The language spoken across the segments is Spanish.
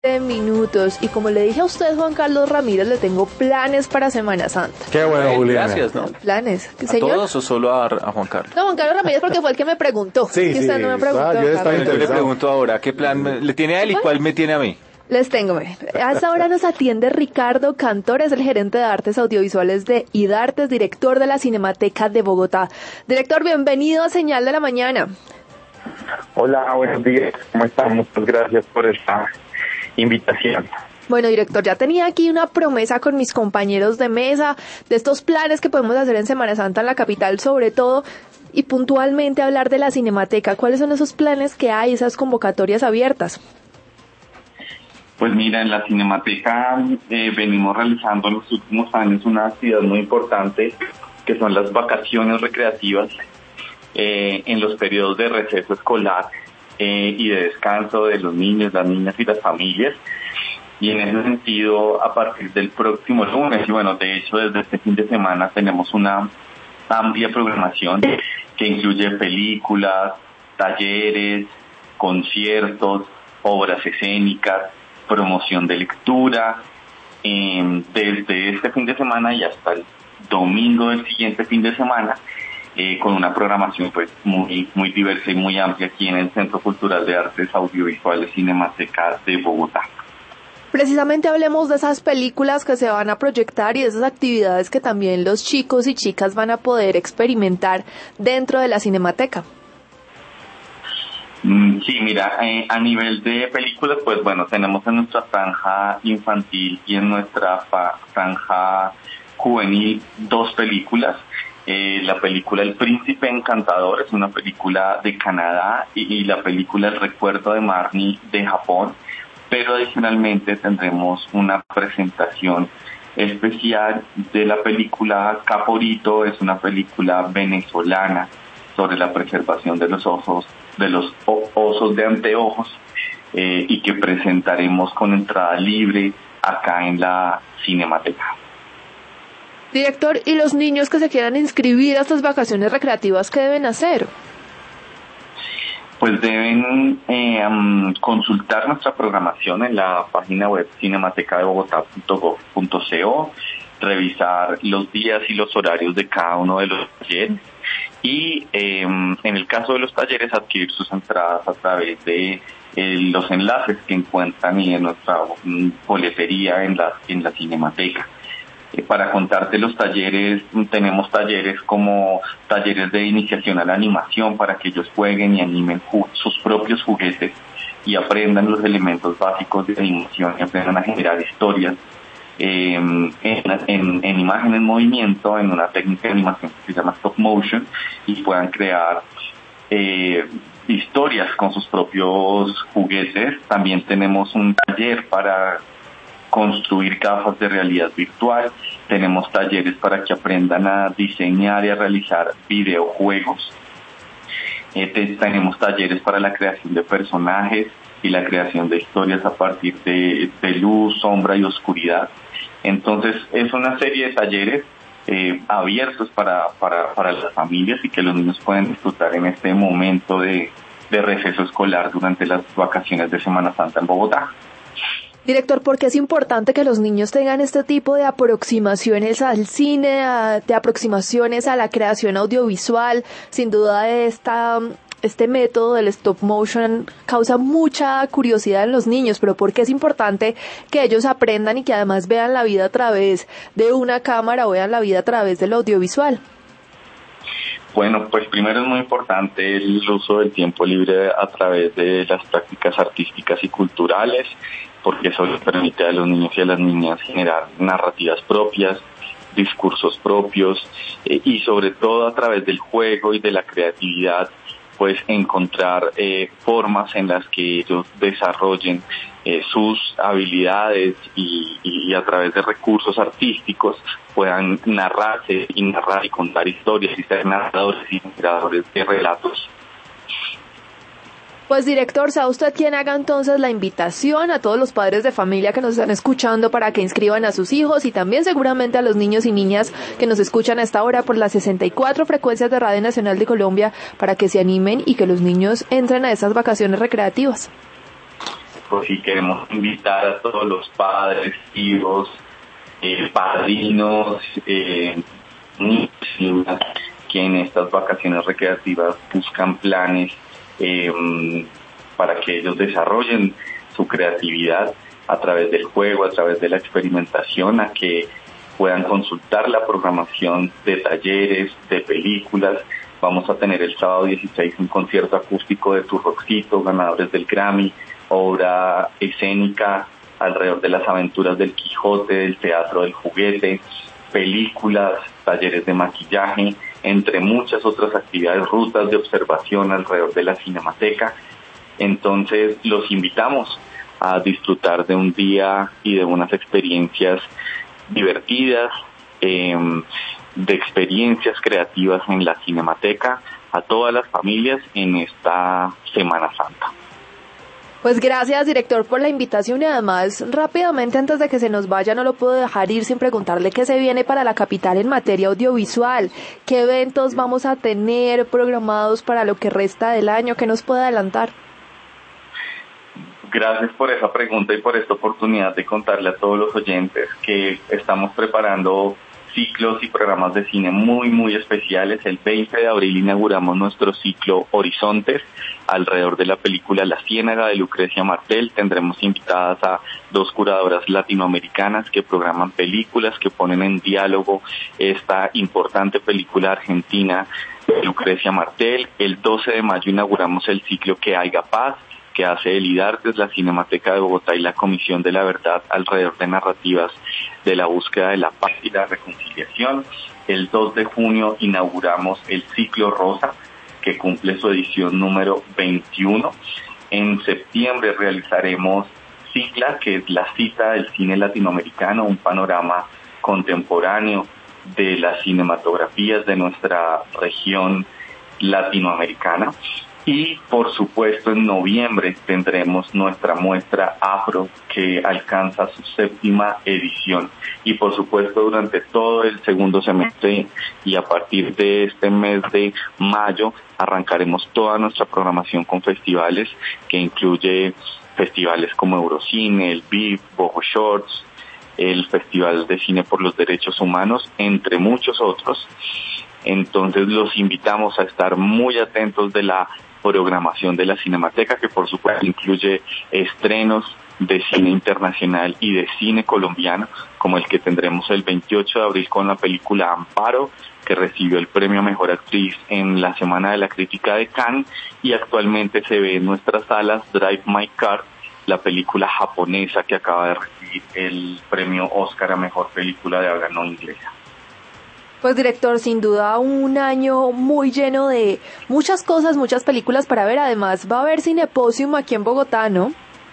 minutos, y como le dije a usted, Juan Carlos Ramírez, le tengo planes para Semana Santa. Qué bueno, Juliana. Gracias, ¿no? Planes, ¿A señor? todos o solo a Juan Carlos? No, Juan Carlos Ramírez, porque fue el que me preguntó. Sí, que usted no me preguntó. yo estaba Carlos. Yo le pregunto ahora, ¿qué plan le tiene a él y cuál me tiene a mí? Les tengo. A esta hora nos atiende Ricardo Cantor, es el gerente de artes audiovisuales de IDARTES, director de la Cinemateca de Bogotá. Director, bienvenido a Señal de la Mañana. Hola, buenos días, ¿cómo están? Muchas gracias por esta invitación. Bueno, director, ya tenía aquí una promesa con mis compañeros de mesa de estos planes que podemos hacer en Semana Santa en la capital, sobre todo, y puntualmente hablar de la Cinemateca. ¿Cuáles son esos planes que hay, esas convocatorias abiertas? Pues mira, en la Cinemateca venimos realizando en los últimos años una actividad muy importante, que son las vacaciones recreativas en los periodos de receso escolar y de descanso de los niños, las niñas y las familias. Y en ese sentido, a partir del próximo lunes, y bueno, de hecho desde este fin de semana tenemos una amplia programación que incluye películas, talleres, conciertos, obras escénicas, promoción de lectura, desde este fin de semana y hasta el domingo del siguiente fin de semana, con una programación pues muy diversa y muy amplia aquí en el Centro Cultural de Artes Audiovisuales Cinemateca de Bogotá. Precisamente hablemos de esas películas que se van a proyectar y de esas actividades que también los chicos y chicas van a poder experimentar dentro de la Cinemateca. Sí, mira, a nivel de películas, pues bueno, tenemos en nuestra franja infantil y en nuestra franja juvenil 2 películas. La película El Príncipe Encantador es una película de Canadá y la película El Recuerdo de Marnie de Japón. Pero adicionalmente tendremos una presentación especial de la película Caporito, es una película venezolana sobre la preservación de los osos de anteojos y que presentaremos con entrada libre acá en la Cinemateca. Director, ¿y los niños que se quieran inscribir a estas vacaciones recreativas, qué deben hacer? Pues deben consultar nuestra programación en la página web cinematecadebogotá.gov.co, revisar los días y los horarios de cada uno de los talleres y en el caso de los talleres adquirir sus entradas a través de los enlaces que encuentran y en nuestra boletería en la Cinemateca. Para contarte los talleres, tenemos talleres como talleres de iniciación a la animación para que ellos jueguen y animen sus propios juguetes y aprendan los elementos básicos de animación y aprendan a generar historias en imagen en movimiento, en una técnica de animación que se llama stop motion, y puedan crear historias con sus propios juguetes. También tenemos un taller para construir gafas de realidad virtual, tenemos talleres para que aprendan a diseñar y a realizar videojuegos, tenemos talleres para la creación de personajes y la creación de historias a partir de luz, sombra y oscuridad. Entonces es una serie de talleres abiertos para las familias y que los niños pueden disfrutar en este momento de receso escolar durante las vacaciones de Semana Santa en Bogotá. Director, ¿por qué es importante que los niños tengan este tipo de aproximaciones al cine, de aproximaciones a la creación audiovisual? Sin duda este método del stop motion causa mucha curiosidad en los niños, pero ¿por qué es importante que ellos aprendan y que además vean la vida a través de una cámara o vean la vida a través del audiovisual? Bueno, pues primero es muy importante el uso del tiempo libre a través de las prácticas artísticas y culturales, porque eso les permite a los niños y a las niñas generar narrativas propias, discursos propios y sobre todo a través del juego y de la creatividad, pues encontrar formas en las que ellos desarrollen sus habilidades y a través de recursos artísticos puedan narrarse y narrar y contar historias y ser narradores y generadores de relatos. Pues director, sea usted quien haga entonces la invitación a todos los padres de familia que nos están escuchando para que inscriban a sus hijos y también seguramente a los niños y niñas que nos escuchan a esta hora por las 64 frecuencias de Radio Nacional de Colombia para que se animen y que los niños entren a esas vacaciones recreativas. pues sí queremos invitar a todos los padres, hijos, padrinos, niños y niñas que en estas vacaciones recreativas buscan planes para que ellos desarrollen su creatividad a través del juego, a través de la experimentación, a que puedan consultar la programación de talleres, de películas. Vamos a tener el sábado 16 un concierto acústico de Turroxito, ganadores del Grammy, obra escénica alrededor de las aventuras del Quijote, del teatro del juguete, películas, talleres de maquillaje, entre muchas otras actividades, rutas de observación alrededor de la Cinemateca. Entonces los invitamos a disfrutar de un día y de unas experiencias divertidas, de experiencias creativas en la Cinemateca, a todas las familias en esta Semana Santa. Pues gracias, director, por la invitación y además, rápidamente, antes de que se nos vaya, no lo puedo dejar ir sin preguntarle qué se viene para la capital en materia audiovisual, qué eventos vamos a tener programados para lo que resta del año, qué nos puede adelantar. Gracias por esa pregunta y por esta oportunidad de contarle a todos los oyentes que estamos preparando ciclos y programas de cine muy, muy especiales. El 20 de abril inauguramos nuestro ciclo Horizontes alrededor de la película La Ciénaga de Lucrecia Martel. Tendremos invitadas a 2 curadoras latinoamericanas que programan películas, que ponen en diálogo esta importante película argentina de Lucrecia Martel. El 12 de mayo inauguramos el ciclo Que Haiga Paz, que hace el IDARTES, la Cinemateca de Bogotá y la Comisión de la Verdad alrededor de narrativas de la búsqueda de la paz y la reconciliación. El 2 de junio inauguramos el ciclo Rosa, que cumple su edición número 21. En septiembre realizaremos Cicla, que es la cita del cine latinoamericano, un panorama contemporáneo de las cinematografías de nuestra región latinoamericana. Y por supuesto en noviembre tendremos nuestra muestra Afro, que alcanza su 7ª edición. Y por supuesto durante todo el segundo semestre y a partir de este mes de mayo arrancaremos toda nuestra programación con festivales, que incluye festivales como Eurocine, el BIF, Bogo Shorts, el Festival de Cine por los Derechos Humanos, entre muchos otros. Entonces los invitamos a estar muy atentos de la programación de la Cinemateca, que por supuesto incluye estrenos de cine internacional y de cine colombiano, como el que tendremos el 28 de abril con la película Amparo, que recibió el premio a Mejor Actriz en la Semana de la Crítica de Cannes, y actualmente se ve en nuestras salas Drive My Car, la película japonesa que acaba de recibir el premio Oscar a Mejor Película de Habla No Inglesa. Pues director, sin duda un año muy lleno de muchas cosas, muchas películas para ver. Además va a haber Cineposium aquí en Bogotá, ¿no?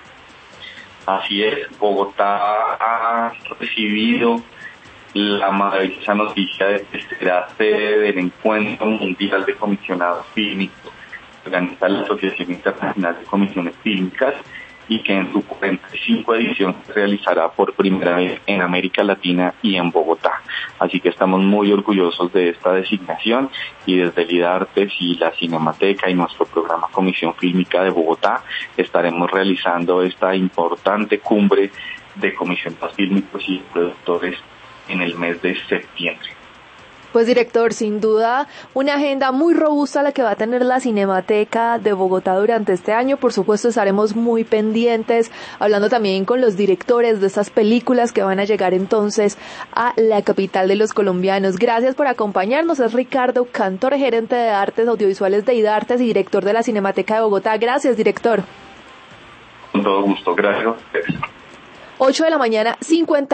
Así es, Bogotá ha recibido la maravillosa noticia de que será sede del Encuentro Mundial de Comisionados Fílmicos, organiza la Asociación Internacional de Comisiones Fílmicas, y que en su 45 edición se realizará por primera vez en América Latina y en Bogotá. Así que estamos muy orgullosos de esta designación, y desde el IDARTES y la Cinemateca y nuestro programa Comisión Fílmica de Bogotá estaremos realizando esta importante cumbre de comisionados fílmicos y productores en el mes de septiembre. Pues director, sin duda una agenda muy robusta la que va a tener la Cinemateca de Bogotá durante este año. Por supuesto estaremos muy pendientes, hablando también con los directores de estas películas que van a llegar entonces a la capital de los colombianos. Gracias por acompañarnos. Es Ricardo Cantor, gerente de artes audiovisuales de IDARTES y director de la Cinemateca de Bogotá. Gracias, director. Con todo gusto, gracias a ustedes. 8 de la mañana, 50